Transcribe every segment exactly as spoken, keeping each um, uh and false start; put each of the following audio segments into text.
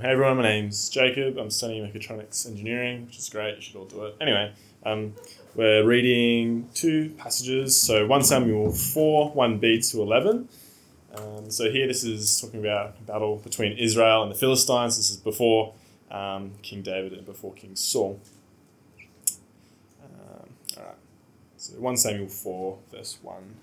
hey everyone, my name's Jacob. I'm studying mechatronics engineering, which is great. You should all do it. Anyway, um, we're reading two passages. So First Samuel four, one b to eleven. Um, so here this is talking about a battle between Israel and the Philistines. This is before um, King David and before King Saul. Um, all right. So First Samuel four, verse one.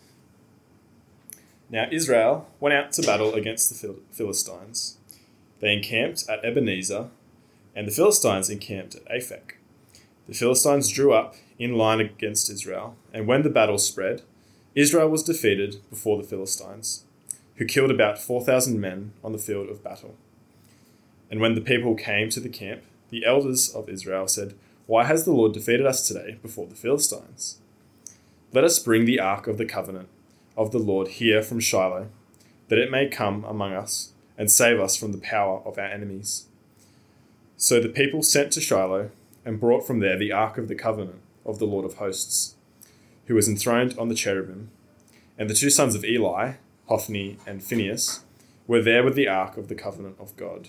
Now Israel went out to battle against the Phil- Philistines. They encamped at Ebenezer, and the Philistines encamped at Aphek. The Philistines drew up in line against Israel, and when the battle spread, Israel was defeated before the Philistines, who killed about four thousand men on the field of battle. And when the people came to the camp, the elders of Israel said, "Why has the Lord defeated us today before the Philistines? Let us bring the ark of the covenant of the Lord here from Shiloh, that it may come among us and save us from the power of our enemies." So the people sent to Shiloh and brought from there the ark of the covenant of the Lord of hosts, who was enthroned on the cherubim. And the two sons of Eli, Hophni and Phinehas, were there with the ark of the covenant of God.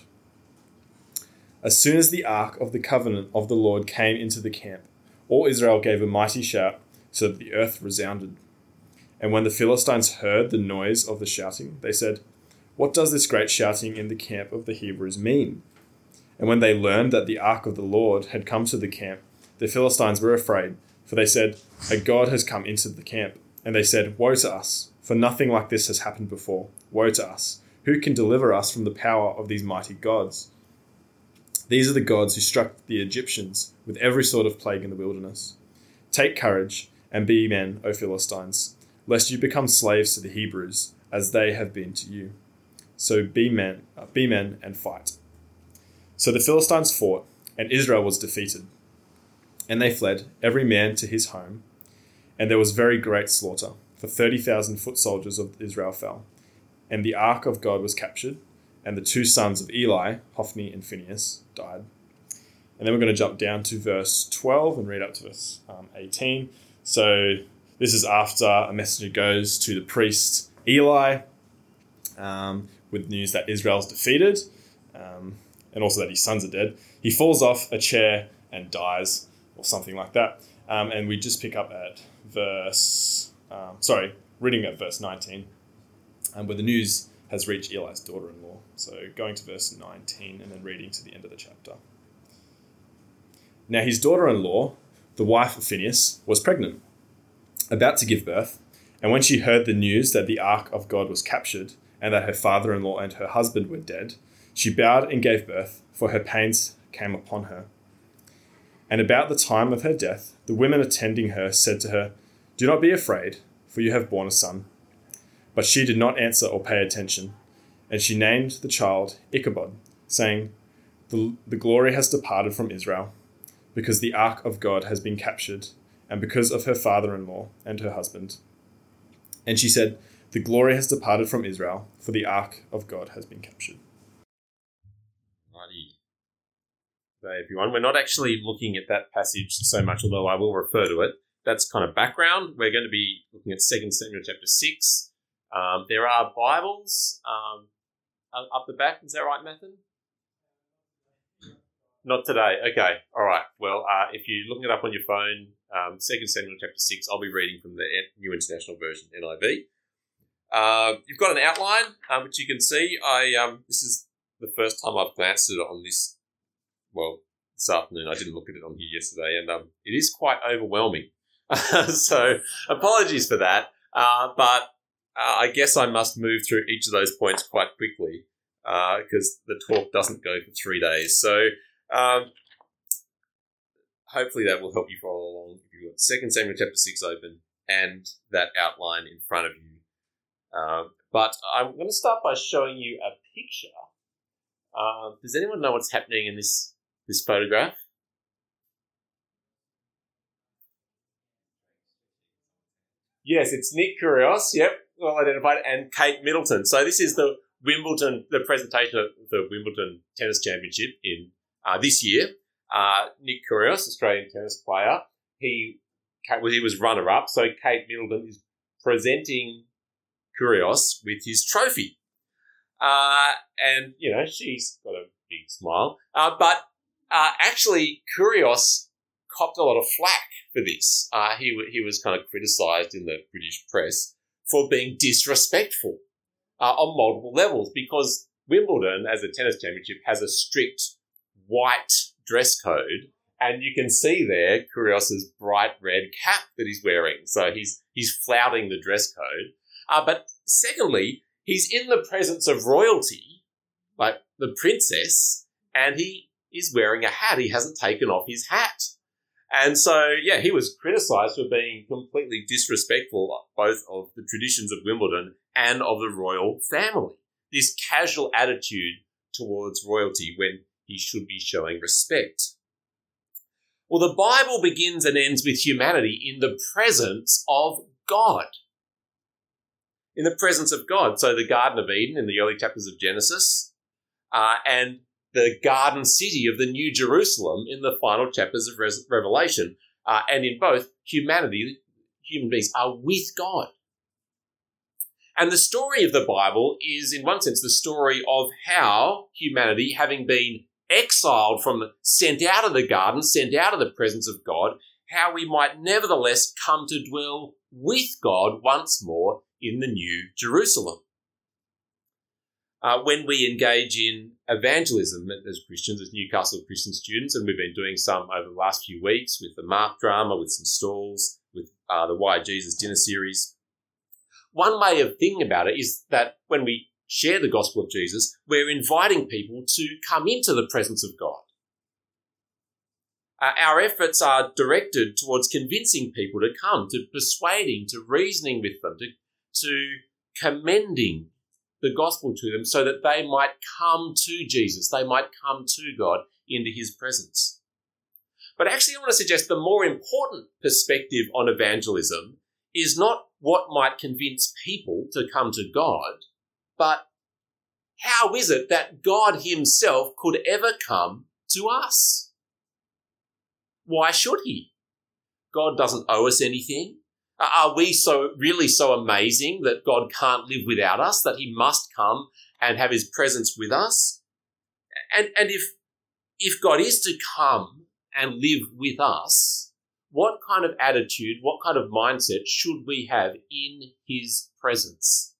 As soon as the ark of the covenant of the Lord came into the camp, all Israel gave a mighty shout, so that the earth resounded. And when the Philistines heard the noise of the shouting, they said, "What does this great shouting in the camp of the Hebrews mean?" And when they learned that the ark of the Lord had come to the camp, the Philistines were afraid, for they said, "A god has come into the camp." And they said, "Woe to us, for nothing like this has happened before. Woe to us! Who can deliver us from the power of these mighty gods? These are the gods who struck the Egyptians with every sort of plague in the wilderness. Take courage and be men, O Philistines, lest you become slaves to the Hebrews, as they have been to you. So be men, uh, be men and fight." So the Philistines fought, and Israel was defeated. And they fled, every man to his home. And there was very great slaughter, for thirty thousand foot soldiers of Israel fell. And the ark of God was captured, and the two sons of Eli, Hophni and Phinehas, died. And then we're going to jump down to verse twelve and read up to verse um, eighteen. So this is after a messenger goes to the priest Eli um, with news that Israel's defeated um, and also that his sons are dead. He falls off a chair and dies or something like that. Um, and we just pick up at verse, um, sorry, reading at verse nineteen, um, where the news has reached Eli's daughter-in-law. So going to verse nineteen and then reading to the end of the chapter. Now his daughter-in-law, the wife of Phinehas, was pregnant, about to give birth, and when she heard the news that the ark of God was captured and that her father-in-law and her husband were dead, she bowed and gave birth, for her pains came upon her. And about the time of her death, the women attending her said to her, "Do not be afraid, for you have borne a son." But she did not answer or pay attention, and she named the child Ichabod, saying, the, the glory has departed from Israel, because the ark of God has been captured, and because of her father-in-law and her husband. And she said, "The glory has departed from Israel, for the ark of God has been captured." Righty. Hey everyone, we're not actually looking at that passage so much, although I will refer to it. That's kind of background. We're going to be looking at Second Samuel chapter six. Um, there are Bibles um, up the back. Is that right, Matthew? Not today. Okay. All right. Well, uh, if you're looking it up on your phone, um, Second Samuel chapter six, I'll be reading from the New International Version, N I V. Uh, you've got an outline, um, which you can see. I um, This is the first time I've glanced at it on this, well, this afternoon. I didn't look at it on here yesterday, and um, it is quite overwhelming. So apologies for that. Uh, but uh, I guess I must move through each of those points quite quickly because uh, the talk doesn't go for three days. So um, hopefully that will help you follow along if you've got Second Samuel chapter six open and that outline in front of you. Um, but I'm going to start by showing you a picture. Uh, does anyone know what's happening in this, this photograph? Yes, it's Nick Kyrgios, yep, well identified, and Kate Middleton. So this is the Wimbledon, the presentation of the Wimbledon Tennis Championship in uh, this year. Uh, Nick Kyrgios, Australian tennis player, he he was runner-up. So Kate Middleton is presenting Kyrgios with his trophy. Uh, and, you know, she's got a smile. Uh, but uh, actually, Kurios copped a lot of flack for this. Uh, he, he was kind of criticised in the British press for being disrespectful uh, on multiple levels, because Wimbledon, as a tennis championship, has a strict white dress code, and you can see there Kurios's bright red cap that he's wearing. So he's he's flouting the dress code. Uh, but secondly, he's in the presence of royalty, like the princess, and he is wearing a hat. He hasn't taken off his hat. And so, yeah, he was criticised for being completely disrespectful both of the traditions of Wimbledon and of the royal family. This casual attitude towards royalty when he should be showing respect. Well, the Bible begins and ends with humanity in the presence of God. In the presence of God. So the Garden of Eden in the early chapters of Genesis, uh, and the garden city of the New Jerusalem in the final chapters of Re- Revelation. Uh, and in both, humanity, human beings are with God. And the story of the Bible is, in one sense, the story of how humanity, having been exiled from, the, sent out of the garden, sent out of the presence of God, how we might nevertheless come to dwell with God once more in the New Jerusalem. Uh, when we engage in evangelism as Christians, as Newcastle Christian students, and we've been doing some over the last few weeks with the Mark drama, with some stalls, with uh, the Why Jesus dinner series, one way of thinking about it is that when we share the gospel of Jesus, we're inviting people to come into the presence of God. Uh, our efforts are directed towards convincing people to come, to persuading, to reasoning with them, to, to commending the gospel to them so that they might come to Jesus, they might come to God into his presence. But actually I want to suggest the more important perspective on evangelism is not what might convince people to come to God, but how is it that God himself could ever come to us? Why should he? God doesn't owe us anything. Are we so really so amazing that God can't live without us, that he must come and have his presence with us? And, and if, if God is to come and live with us, what kind of attitude, what kind of mindset should we have in his presence?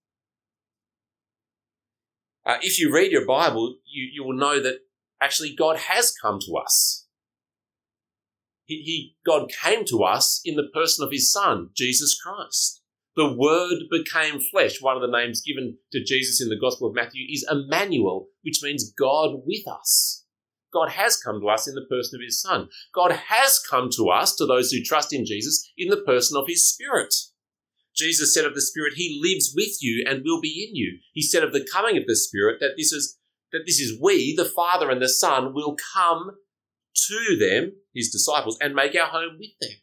Uh, if you read your Bible, you, you will know that actually God has come to us. He, he, God came to us in the person of his Son, Jesus Christ. The Word became flesh. One of the names given to Jesus in the Gospel of Matthew is Emmanuel, which means God with us. God has come to us in the person of his Son. God has come to us, to those who trust in Jesus, in the person of his Spirit. Jesus said of the Spirit, he lives with you and will be in you. He said of the coming of the Spirit that this is, that this is we, the Father and the Son, will come to them, his disciples, and make our home with them.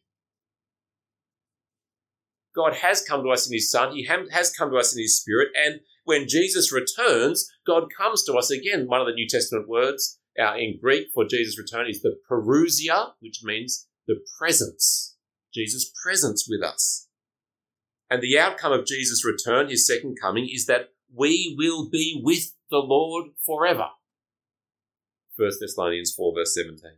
God has come to us in his Son. He has come to us in his Spirit. And when Jesus returns, God comes to us again. One of the New Testament words uh, in Greek for Jesus' return is the parousia, which means the presence. Jesus' presence with us. And the outcome of Jesus' return, his second coming, is that we will be with the Lord forever. First Thessalonians four, verse seventeen.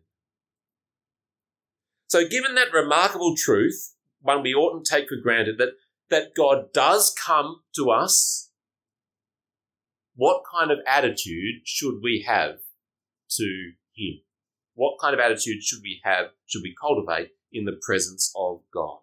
So given that remarkable truth, one we oughtn't take for granted, that, that God does come to us, what kind of attitude should we have to him? What kind of attitude should we have, should we cultivate in the presence of God?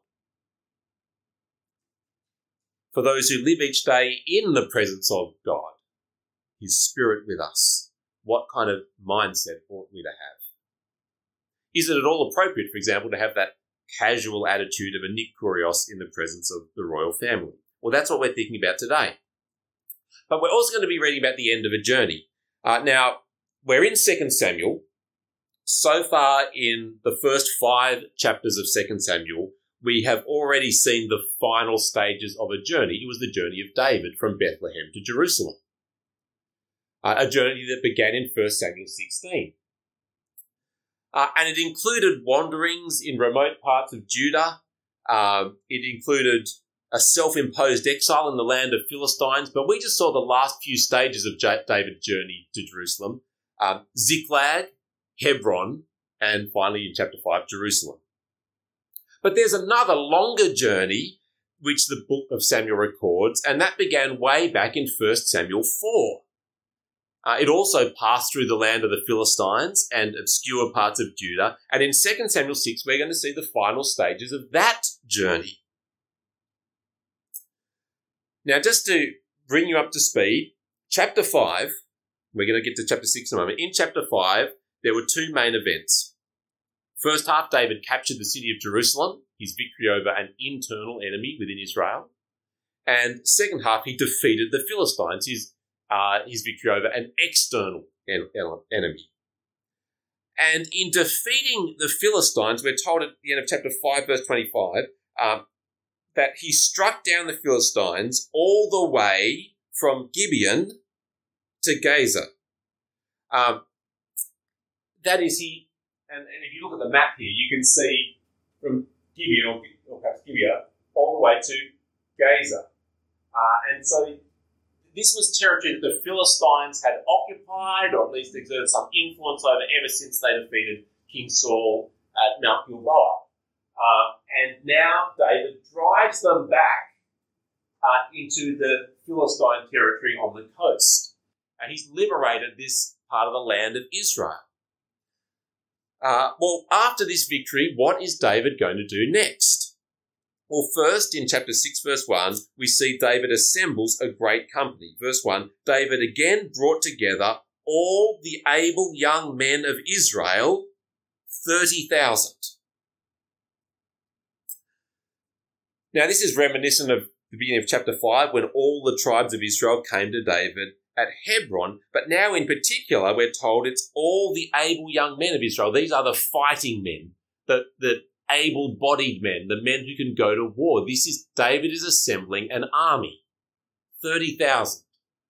For those who live each day in the presence of God, his Spirit with us, what kind of mindset ought we to have? Is it at all appropriate, for example, to have that casual attitude of a Nick Kurios in the presence of the royal family? Well, that's what we're thinking about today. But we're also going to be reading about the end of a journey. Uh, now, we're in Second Samuel. So far in the first five chapters of Second Samuel, we have already seen the final stages of a journey. It was the journey of David from Bethlehem to Jerusalem. Uh, a journey that began in First Samuel sixteen. Uh, and it included wanderings in remote parts of Judah. Um, it included a self-imposed exile in the land of Philistines. But we just saw the last few stages of J- David's journey to Jerusalem. um, Ziklag, Hebron, and finally in chapter five, Jerusalem. But there's another longer journey which the book of Samuel records, and that began way back in First Samuel four. Uh, it also passed through the land of the Philistines and obscure parts of Judah, and in Second Samuel six we're going to see the final stages of that journey. Now, just to bring you up to speed, chapter five, we're going to get to chapter six in a moment. In chapter five, there were two main events. First half, David captured the city of Jerusalem, his victory over an internal enemy within Israel. And second half, he defeated the Philistines, his, uh, his victory over an external en- en- enemy. And in defeating the Philistines, we're told at the end of chapter five, verse twenty-five, um, that he struck down the Philistines all the way from Gibeon to Gaza. Um, that is, he, and, and if you look at the map here, you can see from Gibeon, or, or perhaps Gibeah, all the way to Gaza. Uh, and so this was territory that the Philistines had occupied, or at least exerted some influence over ever since they defeated King Saul at Mount Gilboa. Uh, and now David drives them back uh, into the Philistine territory on the coast. And he's liberated this part of the land of Israel. Uh, well, after this victory, what is David going to do next? Well, first, in chapter six, verse one, we see David assembles a great company. Verse one, David again brought together all the able young men of Israel, thirty thousand. Now, this is reminiscent of the beginning of chapter five, when all the tribes of Israel came to David at Hebron, but now in particular, we're told it's all the able young men of Israel. These are the fighting men, the, the able-bodied men, the men who can go to war. This is, David is assembling an army, thirty thousand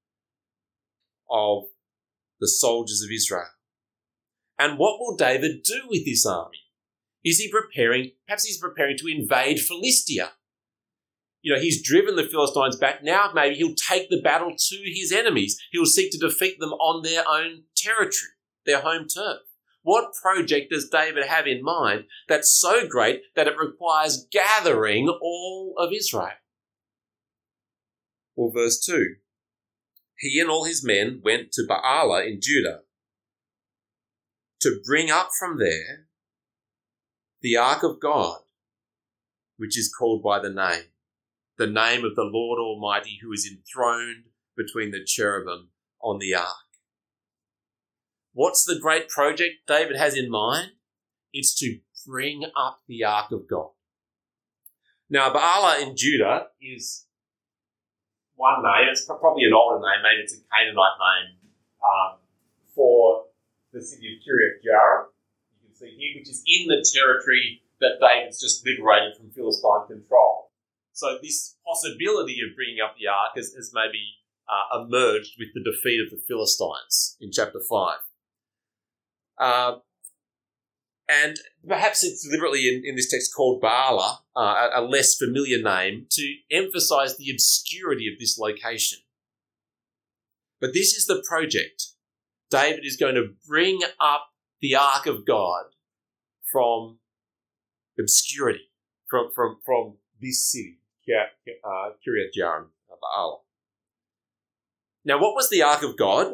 of the soldiers of Israel. And what will David do with this army? Is he preparing, perhaps he's preparing to invade Philistia. You know, he's driven the Philistines back. Now maybe he'll take the battle to his enemies. He'll seek to defeat them on their own territory, their home turf. What project does David have in mind that's so great that it requires gathering all of Israel? Well, verse two. He and all his men went to Baalah in Judah to bring up from there the ark of God, which is called by the name. The name of the Lord Almighty, who is enthroned between the cherubim on the ark. What's the great project David has in mind? It's to bring up the ark of God. Now, Baalah in Judah is one name. It's probably an older name. Maybe it's a Canaanite name um, for the city of Kiriath Jearim. You can see here, which is in the territory that David's just liberated from Philistine control. So this possibility of bringing up the ark has, has maybe uh, emerged with the defeat of the Philistines in chapter five. Uh, and perhaps it's deliberately in, in this text called Baalah, uh, a, a less familiar name, to emphasize the obscurity of this location. But this is the project. David is going to bring up the ark of God from obscurity, from, from, from this city. Uh, Kiriath Jearim, Baalah. Now, what was the Ark of God?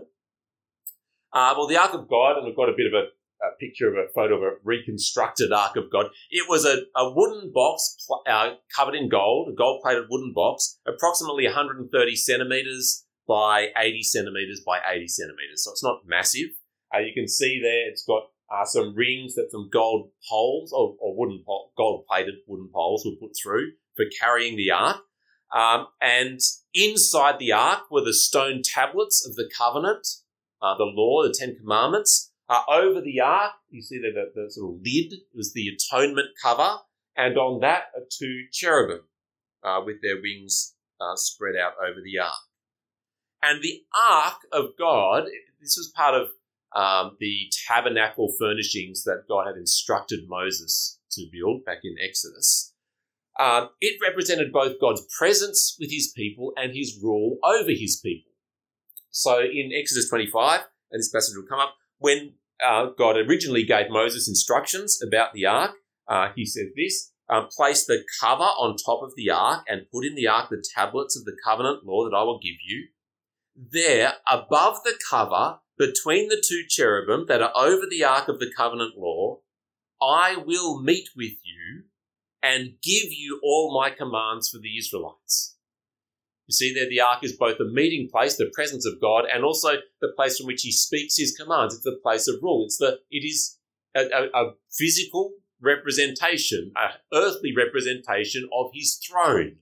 Uh, well, the Ark of God, and we've got a bit of a, a picture of a photo of a reconstructed Ark of God. It was a, a wooden box uh, covered in gold, a gold-plated wooden box, approximately one hundred thirty centimetres by eighty centimetres by eighty centimetres. So it's not massive. Uh, you can see there it's got uh, some rings that some gold poles, or, or wooden pole, gold-plated wooden poles were put through for carrying the ark. Um, and inside the ark were the stone tablets of the covenant, uh, the law, the Ten Commandments. Uh, over the ark, you see the, the, the sort of lid was the atonement cover, and on that are two cherubim uh, with their wings uh, spread out over the ark. And the ark of God, this was part of um, the tabernacle furnishings that God had instructed Moses to build back in Exodus. Um, it represented both God's presence with his people and his rule over his people. So in Exodus twenty-five, and this passage will come up, when uh, God originally gave Moses instructions about the ark, uh, he said this, um, place the cover on top of the ark and put in the ark the tablets of the covenant law that I will give you. There, above the cover, between the two cherubim that are over the ark of the covenant law, I will meet with you and give you all my commands for the Israelites. You see there, the ark is both the meeting place, the presence of God, and also the place from which he speaks his commands. It's the place of rule. It's the, it is a, a, a physical representation, an earthly representation of his throne,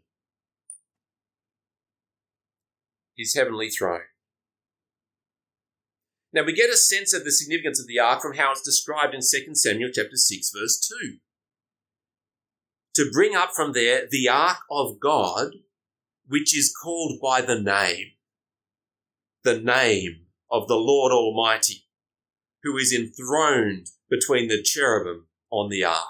his heavenly throne. Now we get a sense of the significance of the ark from how it's described in Second Samuel chapter six, verse two. To bring up from there the ark of God, which is called by the name, the name of the Lord Almighty, who is enthroned between the cherubim on the ark.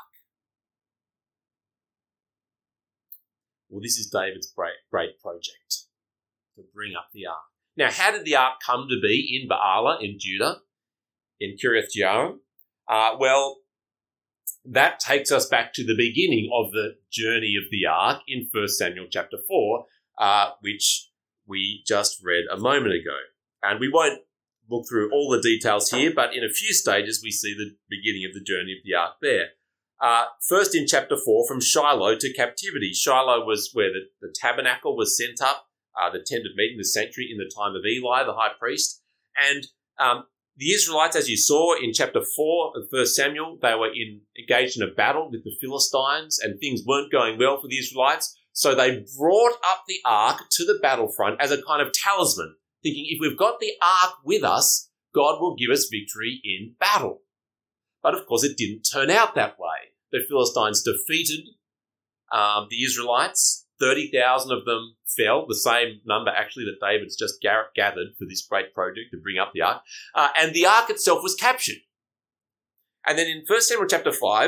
Well, this is David's great, great project, to bring up the ark. Now, how did the ark come to be in Baalah, in Judah, in Kiriath Jearim? Uh, well, that takes us back to the beginning of the journey of the ark in First Samuel chapter four, uh, which we just read a moment ago. And we won't look through all the details here, but in a few stages we see the beginning of the journey of the ark there. Uh, first in chapter four, from Shiloh to captivity. Shiloh was where the, the tabernacle was sent up, uh, the tent of meeting, the sanctuary in the time of Eli, the high priest. And um, the Israelites, as you saw in chapter four of First Samuel, they were in, engaged in a battle with the Philistines, and things weren't going well for the Israelites. So they brought up the ark to the battlefront as a kind of talisman, thinking if we've got the ark with us, God will give us victory in battle. But of course, it didn't turn out that way. The Philistines defeated um, the Israelites. thirty thousand of them fell, the same number actually that David's just gathered for this great project to bring up the ark. Uh, and the ark itself was captured. And then in First Samuel chapter five,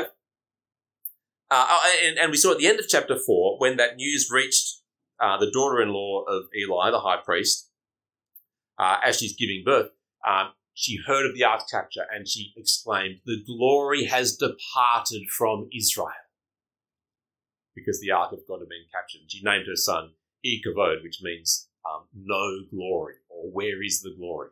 uh, and, and we saw at the end of chapter four, when that news reached uh, the daughter-in-law of Eli, the high priest, uh, as she's giving birth, um, she heard of the ark's capture and she exclaimed, "The glory has departed from Israel," because the ark of God had been captured. And she named her son Ikavod, which means um, no glory, or where is the glory?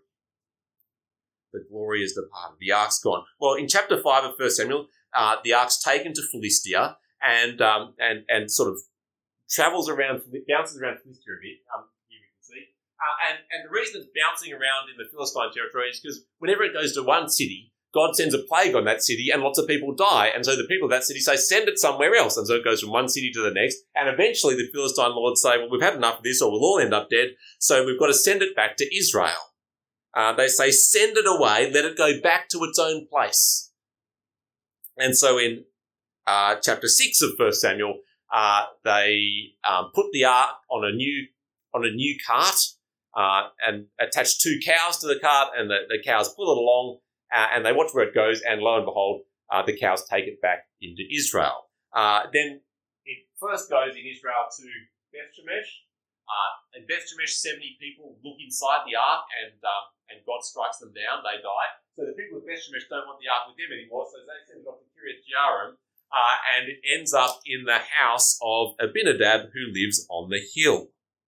The glory has departed. The ark's gone. Well, in chapter five of First Samuel, uh, the ark's taken to Philistia and um, and and sort of travels around, bounces around Philistia a bit. Um, here we can see. Uh, and, and the reason it's bouncing around in the Philistine territory is because whenever it goes to one city, God sends a plague on that city and lots of people die. And so the people of that city say, send it somewhere else. And so it goes from one city to the next. And eventually the Philistine lords say, well, we've had enough of this or we'll all end up dead. So we've got to send it back to Israel. Uh, they say, send it away, let it go back to its own place. And so in uh, chapter six of First Samuel, uh, they um, put the ark on a new on a new cart uh, and attach two cows to the cart, and the, the cows pull it along. Uh, and they watch where it goes, and lo and behold, uh, the cows take it back into Israel. Uh, then it first goes in Israel to Beth Shemesh. Uh, in Beth Shemesh, seventy people look inside the ark, and um, and God strikes them down. They die. So the people of Beth Shemesh don't want the ark with them anymore, so they send it off to Kiriath Jearim, uh, and it ends up in the house of Abinadab, who lives on the hill.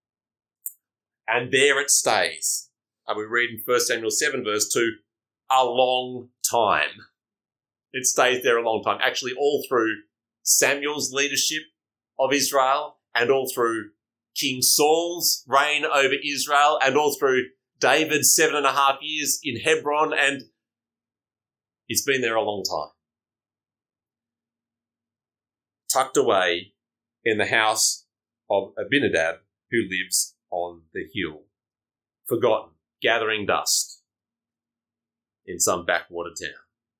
And there it stays. Uh, we read in First Samuel seven, verse two, a long time. It stays there a long time. Actually, all through Samuel's leadership of Israel, and all through King Saul's reign over Israel, and all through David's seven and a half years in Hebron, and it's been there a long time. Tucked away in the house of Abinadab, who lives on the hill. Forgotten, gathering dust in some backwater town.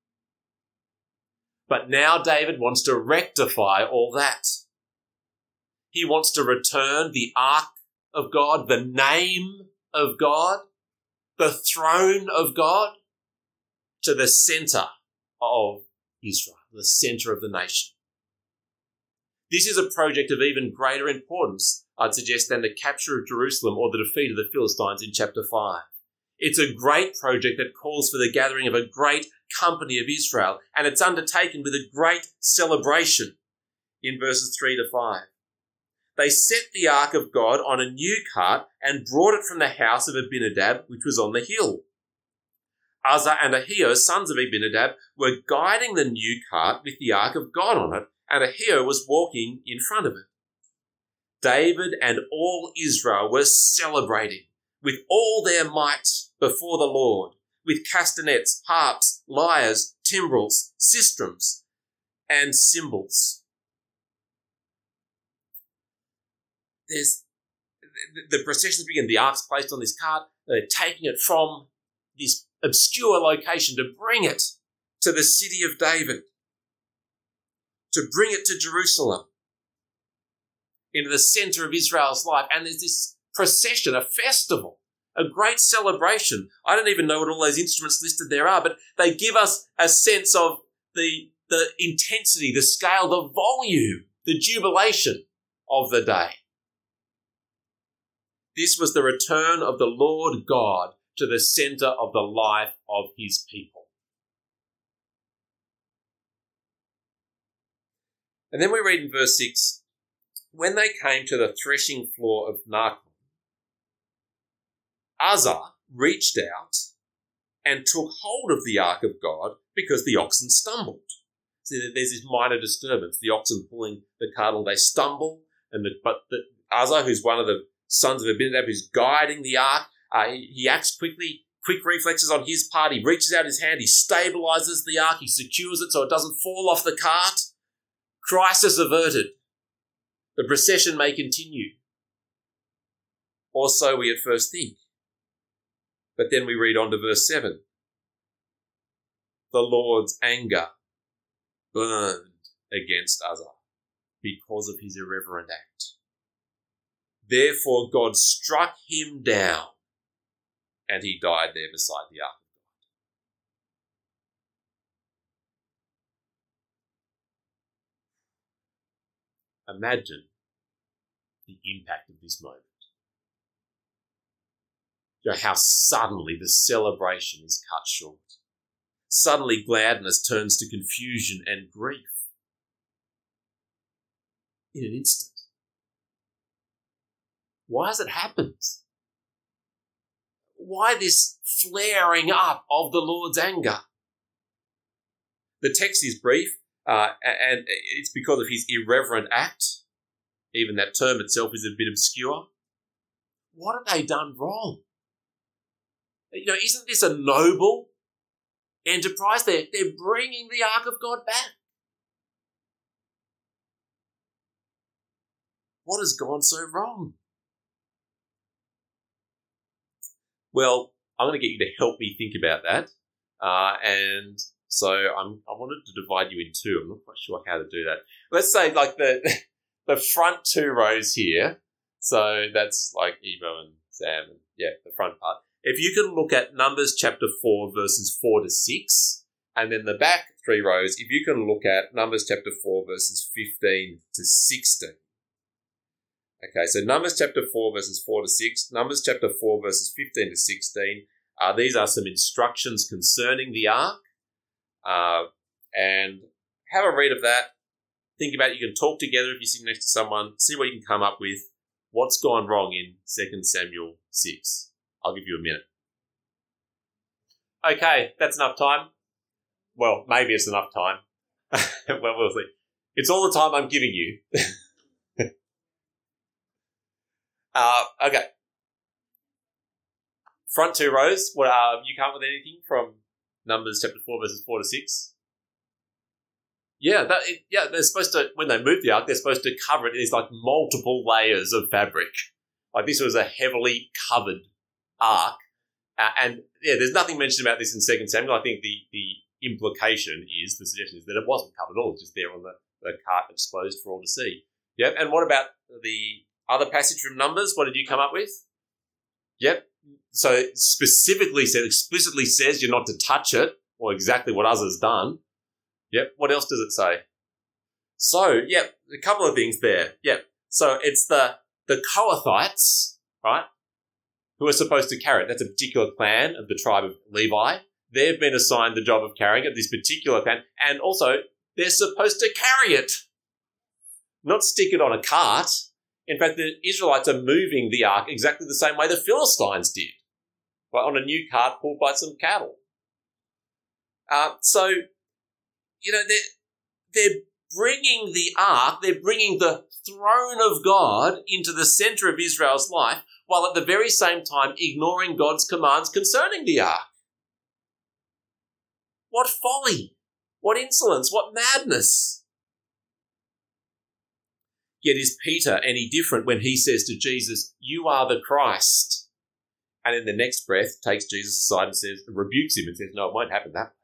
But now David wants to rectify all that. He wants to return the ark of God, the name of God, the throne of God, to the centre of Israel, the centre of the nation. This is a project of even greater importance, I'd suggest, than the capture of Jerusalem or the defeat of the Philistines in chapter five. It's a great project that calls for the gathering of a great company of Israel, and it's undertaken with a great celebration in verses three to five. They set the ark of God on a new cart and brought it from the house of Abinadab, which was on the hill. Uzzah and Ahio, sons of Abinadab, were guiding the new cart with the ark of God on it, and Ahio was walking in front of it. David and all Israel were celebrating with all their might before the Lord, with castanets, harps, lyres, timbrels, sistrums, and cymbals. There's the processions begin. The ark's placed on this cart. They're taking it from this obscure location to bring it to the city of David, to bring it to Jerusalem, into the center of Israel's life. And there's this procession, a festival, a great celebration. I don't even know what all those instruments listed there are, but they give us a sense of the, the intensity, the scale, the volume, the jubilation of the day. This was the return of the Lord God to the center of the life of his people. And then we read in verse six, when they came to the threshing floor of Nacon, Uzzah reached out and took hold of the ark of God because the oxen stumbled. See, there's this minor disturbance. The oxen pulling the cart along, they stumble, and the, but the, Uzzah, who's one of the sons of Abinadab, who's guiding the ark, uh, he, he acts quickly, quick reflexes on his part. He reaches out his hand, he stabilizes the ark, he secures it so it doesn't fall off the cart. Crisis averted. The procession may continue. Or so we at first think. But then we read on to verse seven. The Lord's anger burned against Uzzah because of his irreverent act. Therefore God struck him down, and he died there beside the ark of God. Imagine the impact of this moment. You know, how suddenly the celebration is cut short. Suddenly gladness turns to confusion and grief. In an instant. Why has it happened? Why this flaring up of the Lord's anger? The text is brief, uh, and it's because of his irreverent act. Even that term itself is a bit obscure. What have they done wrong? You know, isn't this a noble enterprise? They're, they're bringing the ark of God back. What has gone so wrong? Well, I'm going to get you to help me think about that. Uh, and so I'm, I wanted to divide you in two. I'm not quite sure how to do that. Let's say like the the front two rows here. So that's like Evo and Sam and yeah, the front part. If you can look at Numbers chapter four, verses four to six, and then the back three rows, if you can look at Numbers chapter four, verses fifteen to sixteen. Okay, so Numbers chapter four, verses four to six, Numbers chapter four, verses fifteen to sixteen. Uh, these are some instructions concerning the ark. Uh, and have a read of that. Think about it. You can talk together if you're sitting next to someone. See what you can come up with. What's gone wrong in Second Samuel six? I'll give you a minute. Okay, that's enough time. Well, maybe it's enough time. Well, we'll see. It's all the time I'm giving you. uh, okay. Front two rows. What uh, you come up with anything from Numbers chapter four, verses four to six? Yeah, that, it, yeah. They're supposed to, when they move the ark, they're supposed to cover it in these like multiple layers of fabric. Like this was a heavily covered ark, uh, and yeah, there's nothing mentioned about this in Second Samuel. I think the the implication is, the suggestion is that it wasn't covered at all, just there on the, the cart exposed for all to see. Yep. And what about the other passage from Numbers? What did you come up with? Yep. So it specifically said, explicitly says you're not to touch it, or exactly what Uzzah's done. Yep. What else does it say? So, yep, a couple of things there. Yep. So it's the the Kohathites, right? who are supposed to carry it. That's a particular clan of the tribe of Levi. They've been assigned the job of carrying it, this particular clan, and also they're supposed to carry it, not stick it on a cart. In fact, the Israelites are moving the ark exactly the same way the Philistines did, by on a new cart pulled by some cattle. Uh, so, you know, they're, they're bringing the ark, they're bringing the throne of God into the center of Israel's life, while at the very same time ignoring God's commands concerning the ark. What folly! What insolence! What madness! Yet is Peter any different when he says to Jesus, "You are the Christ," and in the next breath takes Jesus aside and says, rebukes him and says, "No, it won't happen that way."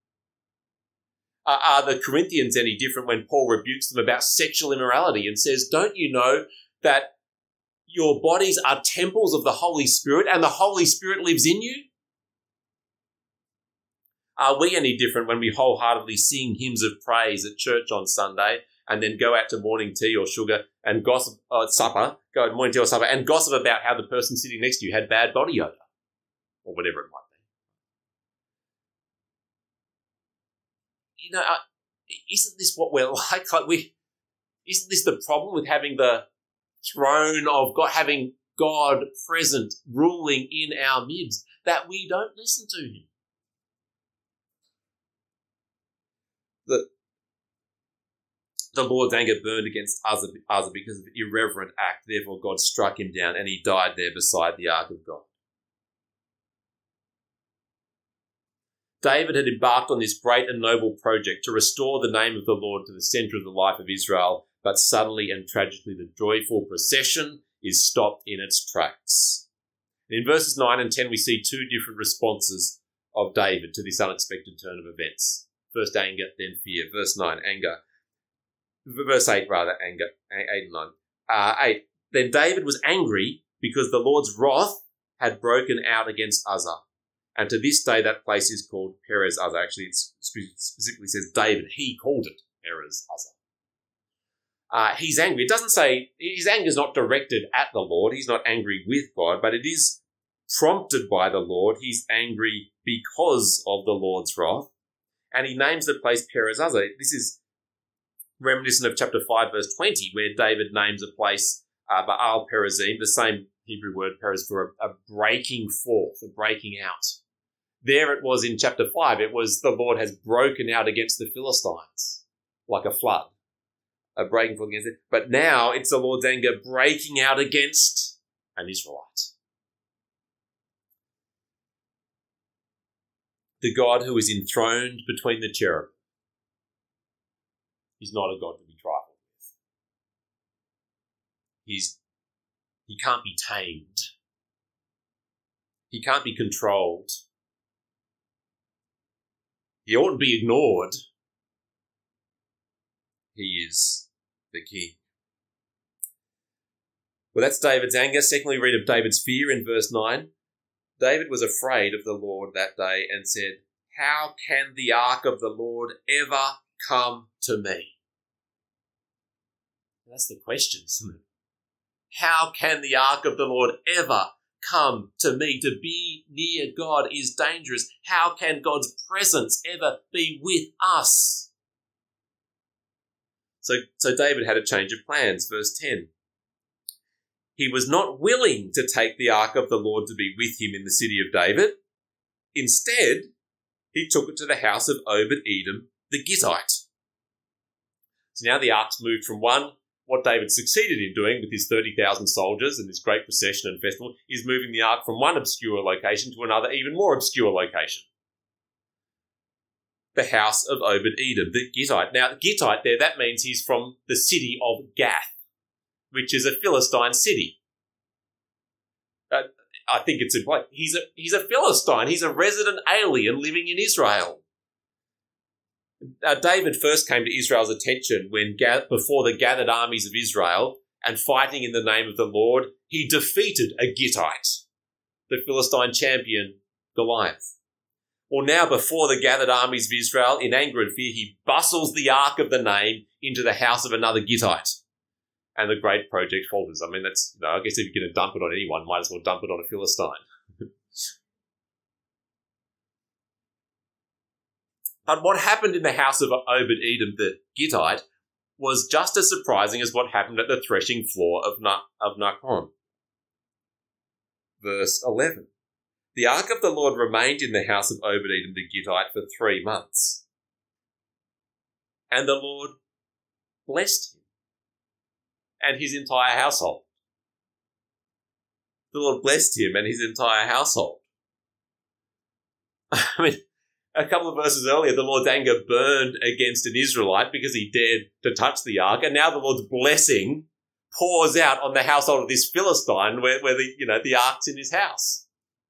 Uh, are the Corinthians any different when Paul rebukes them about sexual immorality and says, "Don't you know that your bodies are temples of the Holy Spirit and the Holy Spirit lives in you?" Are we any different when we wholeheartedly sing hymns of praise at church on Sunday and then go out to morning tea or sugar and gossip uh, supper, go to morning tea or supper and gossip about how the person sitting next to you had bad body odor or whatever it might be? You know, uh, isn't this what we're like? Like we, isn't this the problem with having the throne of God, having God present, ruling in our midst, that we don't listen to him? The, the Lord's anger burned against Uzzah, Uzzah because of an irreverent act. Therefore, God struck him down and he died there beside the ark of God. David had embarked on this great and noble project to restore the name of the Lord to the centre of the life of Israel, but suddenly and tragically the joyful procession is stopped in its tracks. In verses nine and ten, we see two different responses of David to this unexpected turn of events. First anger, then fear. Verse nine, anger. Verse eight, rather, anger. eight and nine. Uh, eight. Then David was angry because the Lord's wrath had broken out against Uzzah. And to this day, that place is called Perez Uzzah. Actually, it specifically says David. He called it Perez Uzzah. Uh, he's angry. It doesn't say, his anger is not directed at the Lord. He's not angry with God, but it is prompted by the Lord. He's angry because of the Lord's wrath. And he names the place Perez Uzzah. This is reminiscent of chapter five, verse twenty, where David names a place uh, Baal Perazim, the same Hebrew word Perez for a, a breaking forth, a breaking out. There it was in chapter five. It was the Lord has broken out against the Philistines like a flood, a breaking forth against it. But now it's the Lord's anger breaking out against an Israelite. The God who is enthroned between the cherubim is not a God to be trifled with. He's, he can't be tamed. He can't be controlled. He oughtn't be ignored. He is the King. Well, that's David's anger. Secondly, read of David's fear in verse nine. David was afraid of the Lord that day and said, "How can the ark of the Lord ever come to me?" That's the question, isn't it? How can the ark of the Lord ever come to me? To be near God is dangerous. How can God's presence ever be with us? So, so David had a change of plans. Verse ten. He was not willing to take the ark of the Lord to be with him in the city of David. Instead, he took it to the house of Obed-Edom the Gittite. So now the ark's moved from one, what David succeeded in doing with his thirty thousand soldiers and this great procession and festival, is moving the ark from one obscure location to another even more obscure location. The house of Obed-Edom, the Gittite. Now, Gittite there, that means he's from the city of Gath, which is a Philistine city. Uh, I think it's implied. He's a, he's a Philistine. He's a resident alien living in Israel. Uh, David first came to Israel's attention when, before the gathered armies of Israel and fighting in the name of the Lord, he defeated a Gittite, the Philistine champion Goliath. Well, now before the gathered armies of Israel, in anger and fear, he bustles the ark of the name into the house of another Gittite. and the great project falters. I mean, that's, you know, I guess if you're going to dump it on anyone, might as well dump it on a Philistine. But what happened in the house of Obed-Edom the Gittite was just as surprising as what happened at the threshing floor of, Na- of Nacon. Verse eleven. The ark of the Lord remained in the house of Obed-Edom the Gittite for three months. And the Lord blessed him and his entire household. The Lord blessed him and his entire household. I mean, a couple of verses earlier, the Lord's anger burned against an Israelite because he dared to touch the ark, and now the Lord's blessing pours out on the household of this Philistine where, where the, you know, the ark's in his house.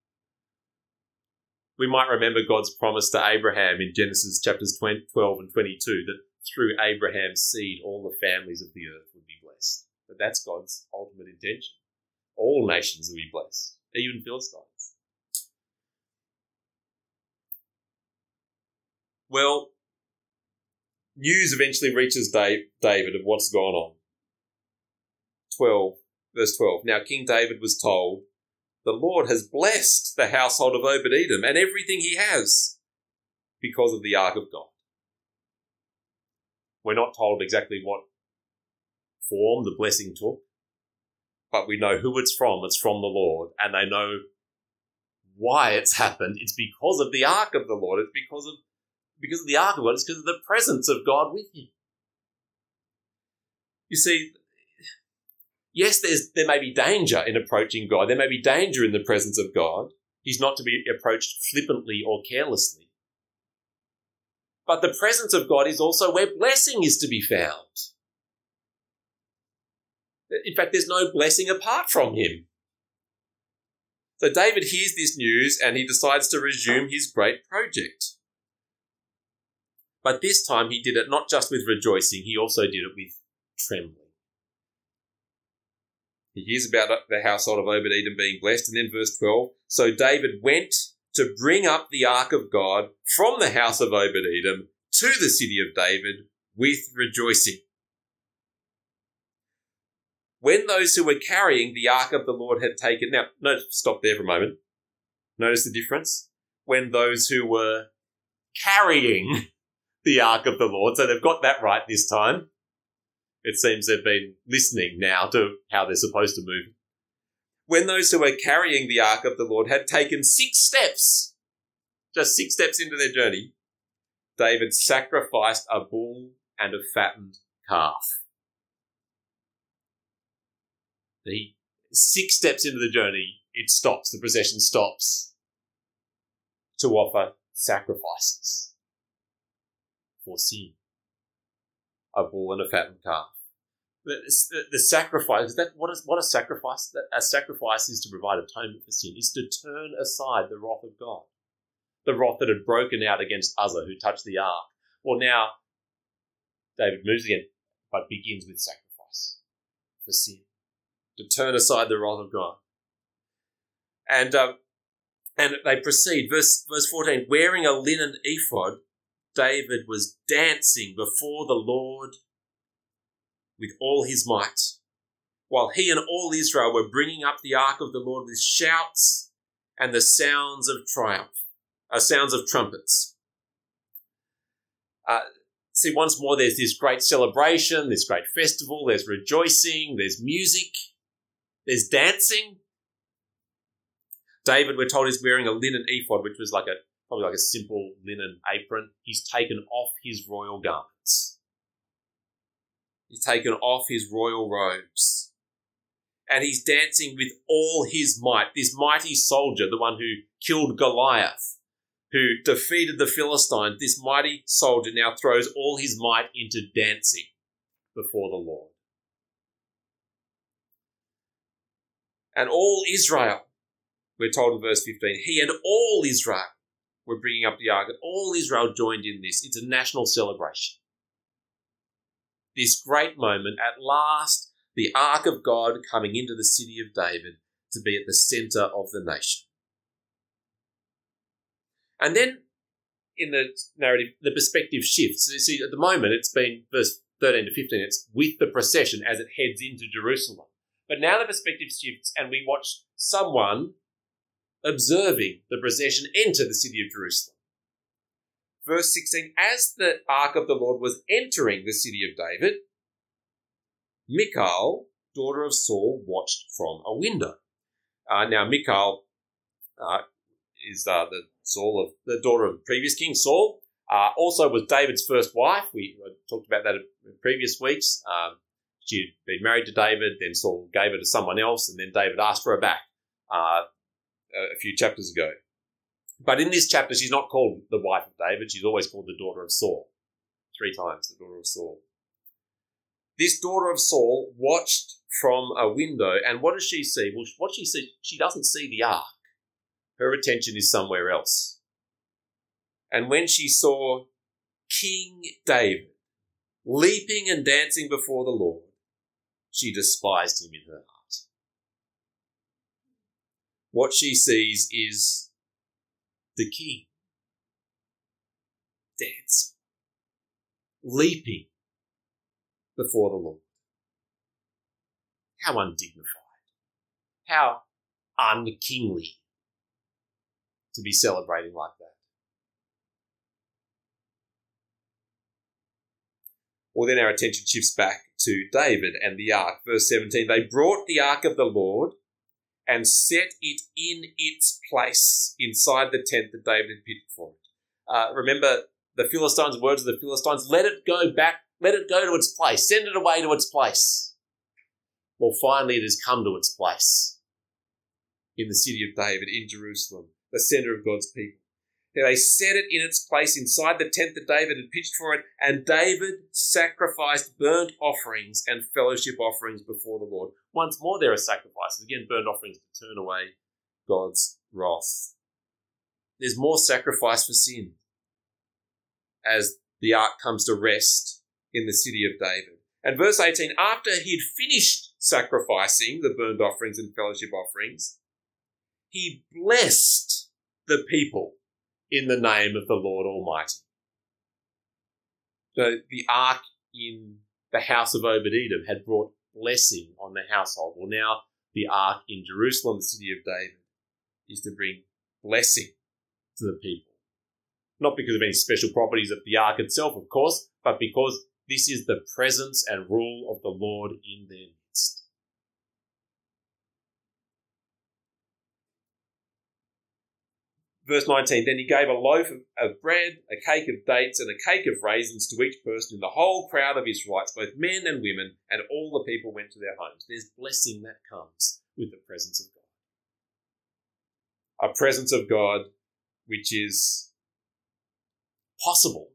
We might remember God's promise to Abraham in Genesis chapters twelve and twenty-two that through Abraham's seed all the families of the earth would be blessed. But that's God's ultimate intention. All nations will be blessed, even Philistines. Well, news eventually reaches David of what's gone on. twelve, verse twelve. Now King David was told, the Lord has blessed the household of Obed-Edom and everything he has because of the ark of God. We're not told exactly what form the blessing took, but we know who it's from. It's from the Lord, and they know why it's happened. It's because of the ark of the Lord. It's because of because of the ark of God. It's because of the presence of God with him. You see, yes, there's there may be danger in approaching God. There may be danger in the presence of God. He's not to be approached flippantly or carelessly. But the presence of God is also where blessing is to be found. In fact, there's no blessing apart from him. So David hears this news and he decides to resume his great project. But this time he did it not just with rejoicing, he also did it with trembling. He hears about the household of Obed-Edom being blessed, and then verse twelve, so David went to bring up the ark of God from the house of Obed-Edom to the city of David with rejoicing. When those who were carrying the ark of the Lord had taken... Now, no, stop there for a moment. Notice the difference? When those who were carrying the ark of the Lord, so they've got that right this time. It seems they've been listening now to how they're supposed to move. When those who were carrying the ark of the Lord had taken six steps, just six steps into their journey, David sacrificed a bull and a fattened calf. The six steps into the journey, it stops, the procession stops to offer sacrifices for sin. A bull and a fattened calf. The, the, the sacrifice, that what is what a sacrifice? A sacrifice is to provide atonement for sin, is to turn aside the wrath of God. The wrath that had broken out against Uzzah, who touched the ark. Well, now, David moves again, but begins with sacrifice for sin. To turn aside the wrath of God. And um, and they proceed. Verse, verse fourteen, wearing a linen ephod, David was dancing before the Lord with all his might, while he and all Israel were bringing up the ark of the Lord with shouts and the sounds of triumph, uh, sounds of trumpets. Uh, see, once more, there's this great celebration, this great festival, there's rejoicing, there's music, there's dancing. David, we're told, is wearing a linen ephod, which was like a probably like a simple linen apron. He's taken off his royal garments. He's taken off his royal robes. And he's dancing with all his might. This mighty soldier, the one who killed Goliath, who defeated the Philistines, this mighty soldier now throws all his might into dancing before the Lord. And all Israel, we're told in verse fifteen, he and all Israel were bringing up the ark. All Israel joined in this. It's a national celebration. This great moment, at last, the ark of God coming into the city of David to be at the centre of the nation. And then, in the narrative, the perspective shifts. You see, at the moment, it's been, verse thirteen to fifteen, it's with the procession as it heads into Jerusalem. But now the perspective shifts and we watch someone observing the procession enter the city of Jerusalem. Verse sixteen, as the ark of the Lord was entering the city of David, Michal, daughter of Saul, watched from a window. Uh, now, Michal uh, is uh, the Saul of the daughter of the previous king, Saul. Uh, also was David's first wife. We talked about that in previous weeks. Um, she had been married to David, then Saul gave her to someone else, and then David asked for her back uh, a few chapters ago. But in this chapter, she's not called the wife of David. She's always called the daughter of Saul. Three times, the daughter of Saul. This daughter of Saul watched from a window, and what does she see? Well, what she sees, she doesn't see the ark. Her attention is somewhere else. And when she saw King David leaping and dancing before the Lord, she despised him in her heart. What she sees is the king dancing, leaping before the Lord. How undignified, how unkingly to be celebrating like that. Well, then our attention shifts back to David and the ark. Verse seventeen, they brought the ark of the Lord and set it in its place inside the tent that David had pitched for it. Uh, remember the Philistines, words of the Philistines, let it go back, let it go to its place, send it away to its place. Well, finally it has come to its place in the city of David, in Jerusalem, the centre of God's people. They set it in its place inside the tent that David had pitched for it, and David sacrificed burnt offerings and fellowship offerings before the Lord. Once more there are sacrifices, again burnt offerings to turn away God's wrath. There's more sacrifice for sin as the ark comes to rest in the city of David. And verse eighteen, after he'd finished sacrificing the burnt offerings and fellowship offerings, he blessed the people in the name of the Lord Almighty. So the ark in the house of Obed-Edom had brought blessing on the household. Well, now the ark in Jerusalem, the city of David, is to bring blessing to the people. Not because of any special properties of the ark itself, of course, but because this is the presence and rule of the Lord in their midst. Verse nineteen, then he gave a loaf of bread, a cake of dates, and a cake of raisins to each person in the whole crowd of Israelites, both men and women, and all the people went to their homes. There's blessing that comes with the presence of God. A presence of God which is possible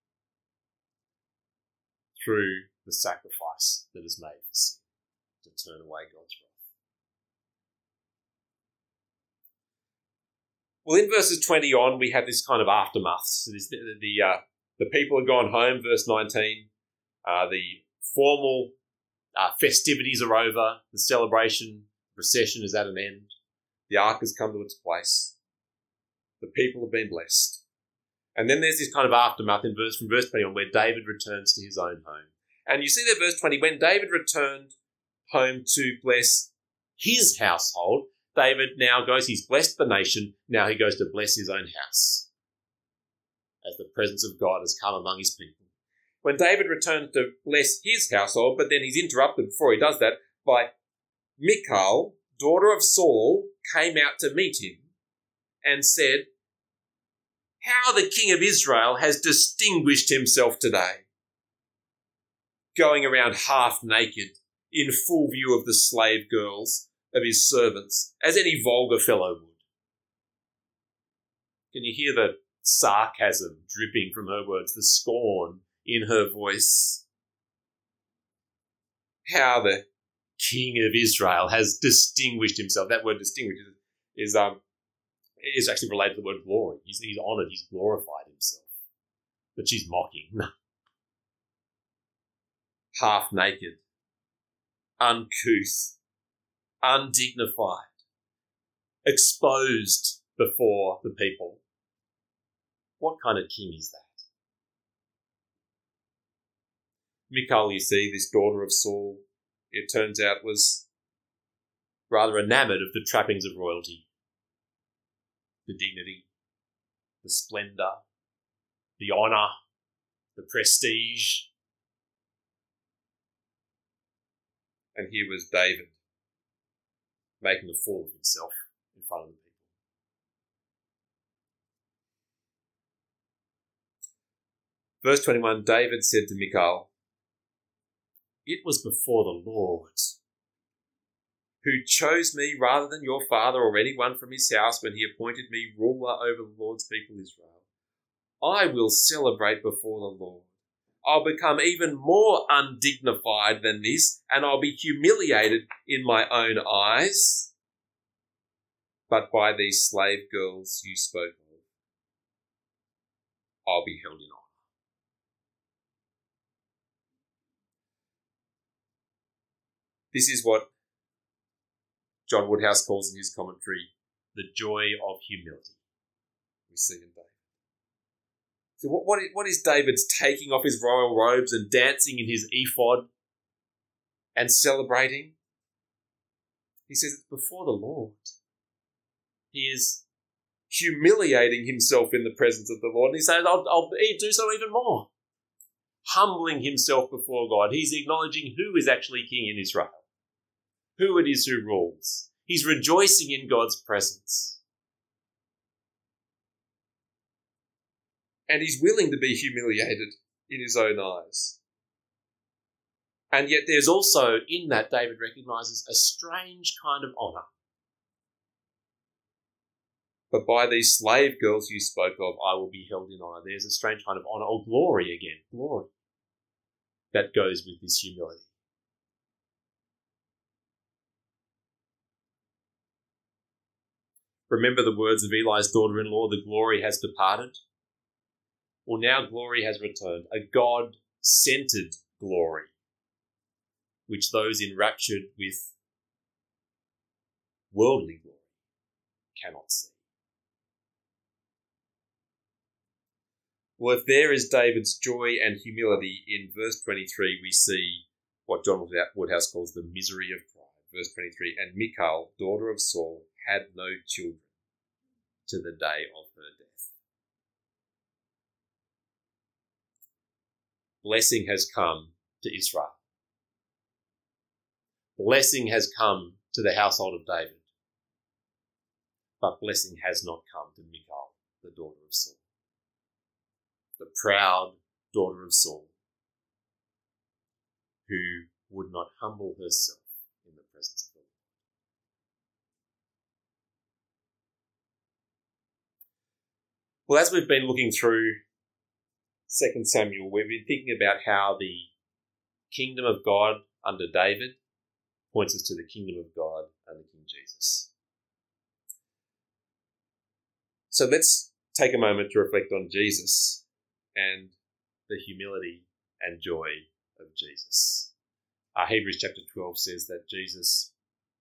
through the sacrifice that is made for sin to turn away God's wrath. Well, in verses twenty on, we have this kind of aftermath. So this, the the, uh, the people have gone home, verse nineteen. Uh, the formal uh, festivities are over. The celebration, procession is at an end. The ark has come to its place. The people have been blessed. And then there's this kind of aftermath in verse from verse twenty on where David returns to his own home. And you see there, verse twenty, when David returned home to bless his household, David now goes, he's blessed the nation, now he goes to bless his own house as the presence of God has come among his people. When David returned to bless his household, but then he's interrupted before he does that by Michal, daughter of Saul, came out to meet him and said, how the king of Israel has distinguished himself today, going around half naked in full view of the slave girls of his servants, as any vulgar fellow would. Can you hear the sarcasm dripping from her words, the scorn in her voice? How the king of Israel has distinguished himself. That word distinguished is, is, um, is actually related to the word glory. He's, he's honoured, he's glorified himself. But she's mocking. Half naked, uncouth, undignified, exposed before the people. What kind of king is that? Michal, you see, this daughter of Saul, it turns out was rather enamoured of the trappings of royalty. The dignity, the splendour, the honour, the prestige. And here was David making a fool of himself in front of the people. Verse twenty-one, David said to Michal, "It was before the Lord who chose me rather than your father or anyone from his house when he appointed me ruler over the Lord's people Israel. I will celebrate before the Lord. I'll become even more undignified than this, and I'll be humiliated in my own eyes. But by these slave girls you spoke of, I'll be held in honour." This is what John Woodhouse calls in his commentary the joy of humility we see in David. So what, what, what is David's taking off his royal robes and dancing in his ephod and celebrating? He says it's before the Lord. He is humiliating himself in the presence of the Lord. And he says, I'll, I'll do so even more. Humbling himself before God. He's acknowledging who is actually king in Israel. Who it is who rules. He's rejoicing in God's presence. And he's willing to be humiliated in his own eyes. And yet there's also, in that, David recognises a strange kind of honour. But by these slave girls you spoke of, I will be held in honour. There's a strange kind of honour, or glory again, glory, that goes with this humility. Remember the words of Eli's daughter-in-law, the glory has departed? Well, now glory has returned, a God-centred glory, which those enraptured with worldly glory cannot see. Well, if there is David's joy and humility in verse twenty-three, we see what John Woodhouse calls the misery of pride. Verse twenty-three, and Michal, daughter of Saul, had no children to the day of her death. Blessing has come to Israel. Blessing has come to the household of David. But blessing has not come to Michal, the daughter of Saul. The proud daughter of Saul, who would not humble herself in the presence of the Lord. Well, as we've been looking through Second Samuel, we've been thinking about how the kingdom of God under David points us to the kingdom of God under King Jesus. So let's take a moment to reflect on Jesus and the humility and joy of Jesus. Uh, Hebrews chapter twelve says that Jesus,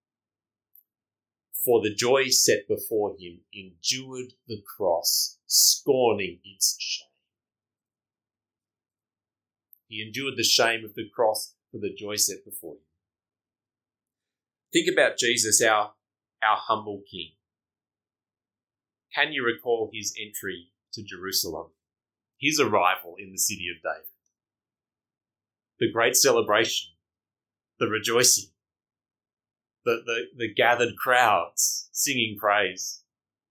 for the joy set before him, endured the cross, scorning its shame. He endured the shame of the cross for the joy set before him. Think about Jesus, our, our humble King. Can you recall his entry to Jerusalem? His arrival in the city of David? The great celebration, the rejoicing, the, the, the gathered crowds singing praise,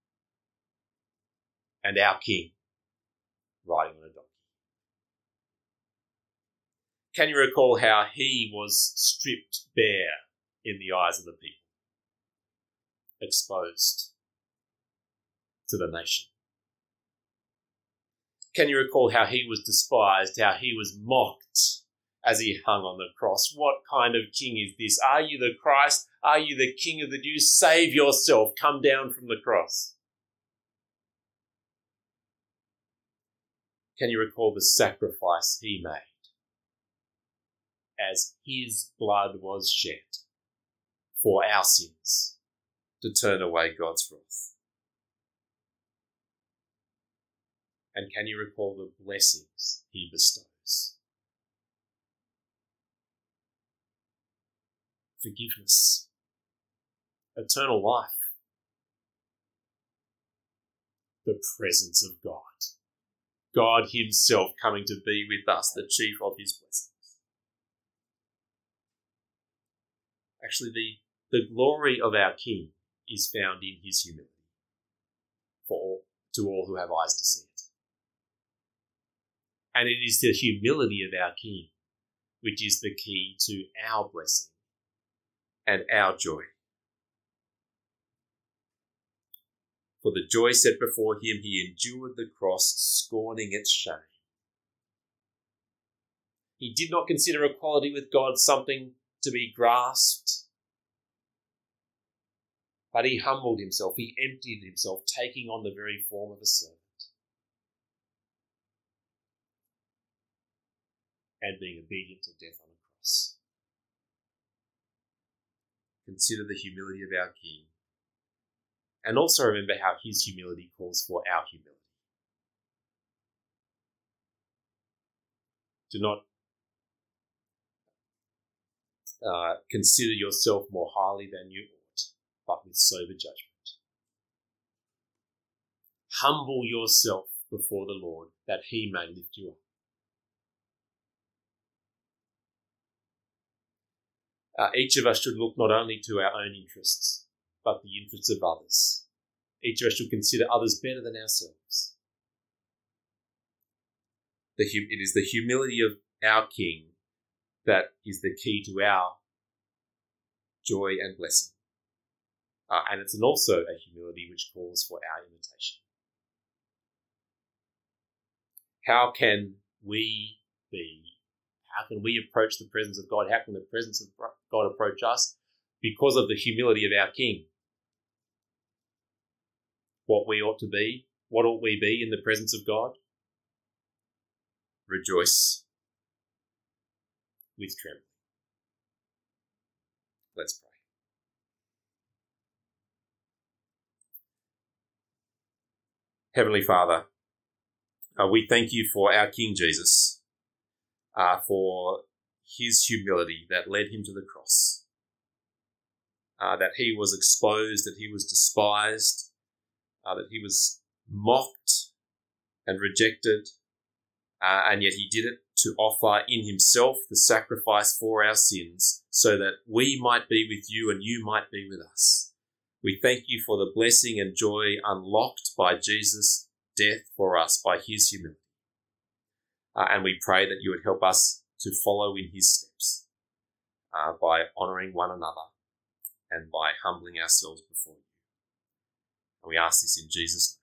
and our King riding on a donkey. Can you recall how he was stripped bare in the eyes of the people, exposed to the nation? Can you recall how he was despised, how he was mocked as he hung on the cross? What kind of king is this? Are you the Christ? Are you the King of the Jews? Save yourself. Come down from the cross. Can you recall the sacrifice he made as his blood was shed for our sins to turn away God's wrath? And can you recall the blessings he bestows? forgiveness, eternal life, the presence of God. God himself coming to be with us, the chief of his blessings. Actually, the, the glory of our King is found in his humility for all, to all who have eyes to see it. And it is the humility of our King which is the key to our blessing and our joy. For the joy set before him, he endured the cross, scorning its shame. He did not consider equality with God something to be grasped, but he humbled himself, he emptied himself, taking on the very form of a servant, and being obedient to death on a cross. Consider the humility of our King, and also remember how his humility calls for our humility. Do not uh, consider yourself more highly than you ought, but with sober judgment. Humble yourself before the Lord, that he may lift you up. Uh, each of us should look not only to our own interests, but the interests of others. Each of us should consider others better than ourselves. The hum- it is the humility of our King that is the key to our joy and blessing. Uh, and it's an also a humility which calls for our imitation. How can we be, how can we approach the presence of God? How can the presence of God approach us? Because of the humility of our King. What we ought to be, what ought we be in the presence of God? Rejoice with trembling. Let's pray. Heavenly Father, uh, we thank you for our King Jesus, uh, for his humility that led him to the cross, uh, that he was exposed, that he was despised, uh, that he was mocked and rejected, uh, and yet he did it to offer in himself the sacrifice for our sins so that we might be with you and you might be with us. We thank you for the blessing and joy unlocked by Jesus' death for us, by his humility. Uh, and we pray that you would help us to follow in his steps uh, by honouring one another and by humbling ourselves before you. And we ask this in Jesus' name.